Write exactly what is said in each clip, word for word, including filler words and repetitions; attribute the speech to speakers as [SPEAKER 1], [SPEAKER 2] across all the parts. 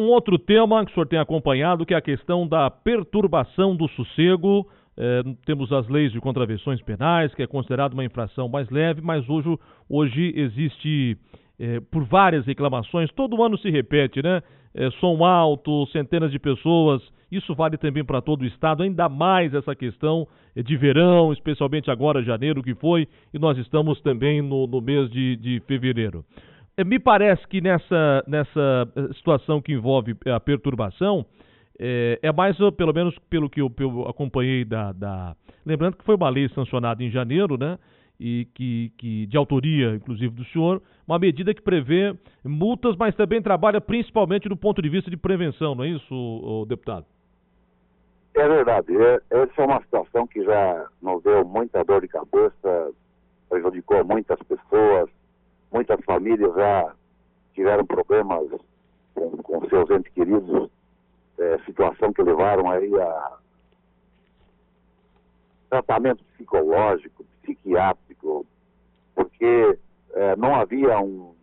[SPEAKER 1] um outro tema que o senhor tem acompanhado, que é a questão da perturbação do sossego. É, temos as leis de contravenções penais, que é considerado uma infração mais leve, mas hoje, hoje existe, é, por várias reclamações, todo ano se repete, né? É, som alto, centenas de pessoas, isso vale também para todo o estado, ainda mais essa questão de verão, especialmente agora, janeiro, que foi, e nós estamos também no, no mês de, de fevereiro. É, me parece que nessa, nessa situação que envolve a perturbação, É, é mais, pelo menos pelo que eu, eu acompanhei da, da... Lembrando que foi uma lei sancionada em janeiro, né? E que, que, de autoria, inclusive, do senhor, uma medida que prevê multas, mas também trabalha principalmente do ponto de vista de prevenção, não é isso, o deputado?
[SPEAKER 2] É verdade. É, essa é uma situação que já nos deu muita dor de cabeça, prejudicou muitas pessoas, muitas famílias já tiveram problemas com, com seus entes queridos. É, situação que levaram aí a tratamento psicológico, psiquiátrico, porque é, não havia um,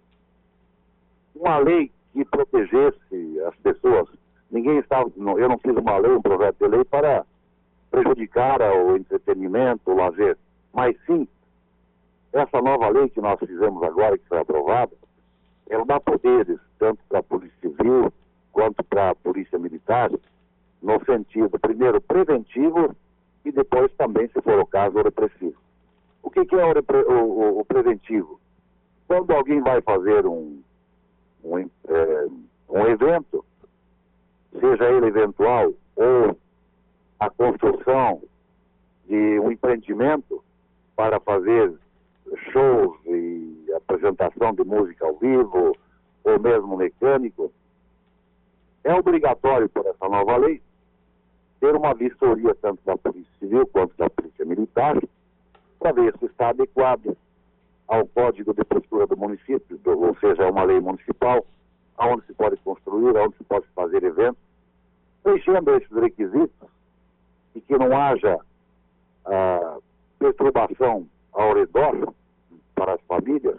[SPEAKER 2] uma lei que protegesse as pessoas. Ninguém estava, eu não fiz uma lei, um projeto de lei para prejudicar o entretenimento, o lazer, mas sim, essa nova lei que nós fizemos agora, que foi aprovada, ela dá poderes, tanto para a Polícia Civil, quanto para a Polícia Militar, no sentido, primeiro, preventivo e depois também, se for o caso, o repressivo. O que, que é o, repre, o, o preventivo? Quando alguém vai fazer um, um, é, um evento, seja ele eventual ou a construção de um empreendimento para fazer shows e apresentação de música ao vivo, ou mesmo mecânico, é obrigatório, por essa nova lei, ter uma vistoria tanto da Polícia Civil quanto da Polícia Militar para ver se está adequado ao Código de Postura do município, do, ou seja, uma lei municipal, onde se pode construir, onde se pode fazer eventos, preenchendo esses requisitos e que não haja ah, perturbação ao redor para as famílias,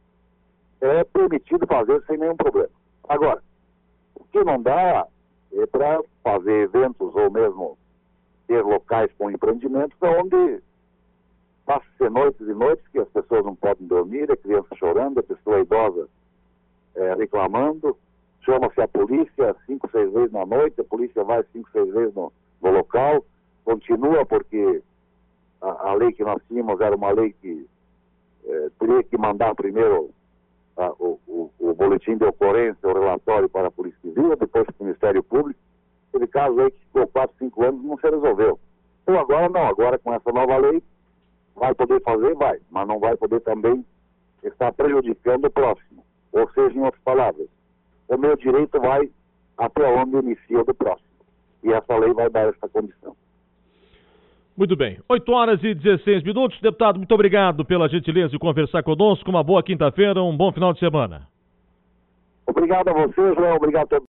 [SPEAKER 2] é permitido fazer sem nenhum problema. Agora, o que não dá é para fazer eventos ou mesmo ter locais com empreendimentos onde passa-se noites e noites que as pessoas não podem dormir, a criança chorando, a pessoa idosa é, reclamando, chama-se a polícia cinco, seis vezes na noite, a polícia vai cinco, seis vezes no, no local, continua porque a, a lei que nós tínhamos era uma lei que é, teria que mandar primeiro a, o, o, o boletim de ocorrência, o relatório para a Polícia Civil, depois para o Ministério Público. Aquele caso aí que ficou quatro, cinco anos não se resolveu. Então agora não, agora com essa nova lei vai poder fazer, vai, mas não vai poder também estar prejudicando o próximo. Ou seja, em outras palavras, o meu direito vai até onde inicia o do próximo. E essa lei vai dar essa condição.
[SPEAKER 1] Muito bem. oito horas e dezesseis minutos. Deputado, muito obrigado pela gentileza de conversar conosco. Uma boa quinta-feira, um bom final de semana.
[SPEAKER 2] Obrigado a você, João. Obrigado a todos.